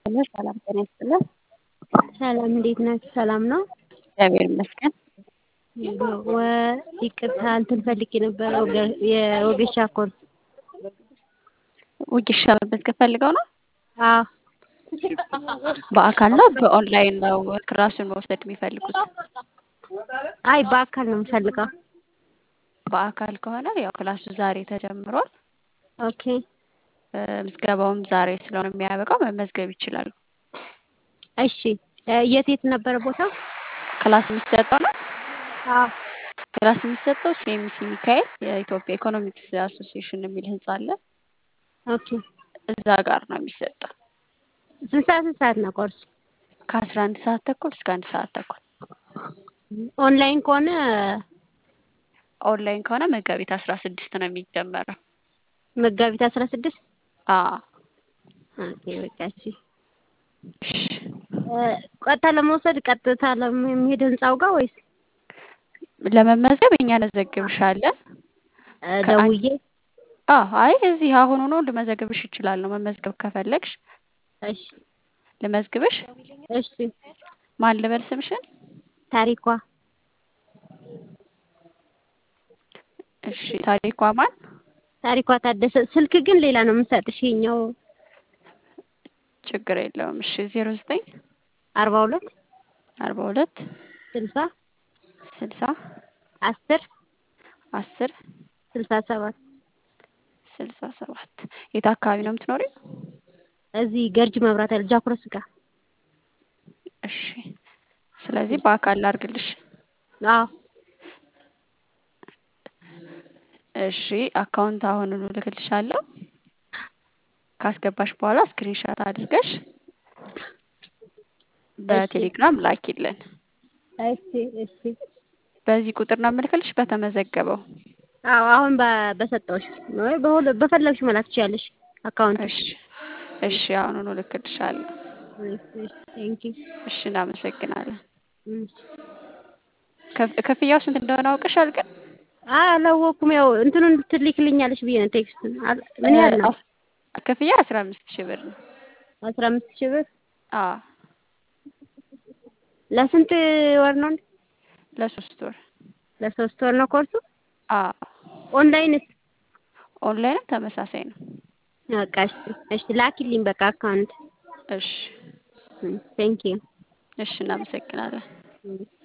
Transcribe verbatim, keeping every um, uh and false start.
ሰላም ጤና ይስጥልን። ሰላም እንዴት ናችሁ? ሰላም ነው? እግዚአብሔር ይመስገን። ወ ይቅርታ እንትን ፈልጌ ነበር ወገ የወጌሻ ኮርስ ወጌሻ መመዝገብ ፈልገው ነው? አዎ በአካል ነው በኦንላይን ነው ክላሱን መውሰድ የሚፈልጉት? አይ በአካል ነው የምፈልገው። በአካል ከሆነ ያው ክላሱ ዛሬ ተጀምሯል። ኦኬ እ ምዝገባውም ዛሬ ስለሆነ የሚያበቃው መመዝገብ ይችላሉ። እሺ የት የት ነበረ ቦታው? ክላስ የሚሰጠው ነው? አዎ ክላስ የሚሰጠው ሲኤምሲ ሚካኤል የኢትዮጵያ ኢኮኖሚክስ አሶሲዬሽን የሚል ህንጻ አለ። ኦኬ እዛ ጋር ነው የሚሰጠው። ስንት ሰዓት ስንት ሰዓት ነው ኮርሱ? ከአስራ አንድ ሰዓት ተኩል እስከ አንድ ሰዓት ተኩል። ኦንላይን ከሆነ ኦንላይን ከሆነ መጋቢት አስራ ስድስት ነው የሚጀመረው። መጋቢት አስራ ስድስት አዎ ኦኬ በቃ እሺ። እሺ እ ቀጥታ ለመውሰድ ቀጥታ ለመሄድ ህንጻው ጋር ወይስ ለመመዝገብ እኛ እንዘግብሻለን። እ ከአንድ ደውዬ? አዎ አይ እዚህ አሁን ሆኖ ልመዘግብሽ እችላለሁ። መመዝገብ ከፈለግሽ እሺ ልመዝግብሽ? እሺ ማን ልበል ስምሽን? ታሪኳ እሺ ታሪኳ ማን? ታሪኳ ታደሰ። ስልክ ግን ሌላ ነው የምሰጥሽ ይኸኛው ችግር የለውም። እሺ ዜሮ ዘጠኝ አርባ ሁለት አርባ ሁለት ስልሳ ስልሳ አስር አስር ስልሳ ሰባት ስልሳ ሰባት የት አካባቢ ነው የምትኖሪው? እዚህ ገርጂ መብራት ኃይል ጃክሮስ ጋር። እሺ ስለዚህ በአካል ላድርግልሽ? አዎ እሺ አካውንት አሁኑኑ እልክልሻለሁ። ካስገባሽ በኋላ ስክሪንሻት አድርገሽ በቴሌግራም ላኪልን። እሺ እሺ በዚህ ቁጥር ነው የምልክልሽ በተመዘገበው? አዎ አሁን በሰጠሁሽ ወይ በሁሉ በፈለግሽ መላክ ትችያለሽ አካውንት። እሺ እሺ አሁኑኑ እልክልሻለሁ። እሺ እሺ ቴንኪው። እሺ እናመሰግናለን። እሺ ከፍ- ክፍያው ስንት እንደሆነ አውቀሻል ግን? አይ አላወኩም። ያው እንትኑን ትልክልኛለሽ ብዬ ነው ቴክስቱን። አ- ምን ያህል ነው? አስ- ክፍያ አስራ አምስት ሺህ ብር ነው። አስራ አምስት ሺህ ብር አዎ ለስንት ወር ነው? ለሶስት ወር። ለሶስት ወር ነው ኮርሱ? አዎ ኦንላይንስ? ኦንላይንም ተመሳሳይ ነው። በቃ እሺ እሺ ላኪልኝ በቃ አካውንት። እሺ ቴንኪው። እሺ እናመሰግናለን።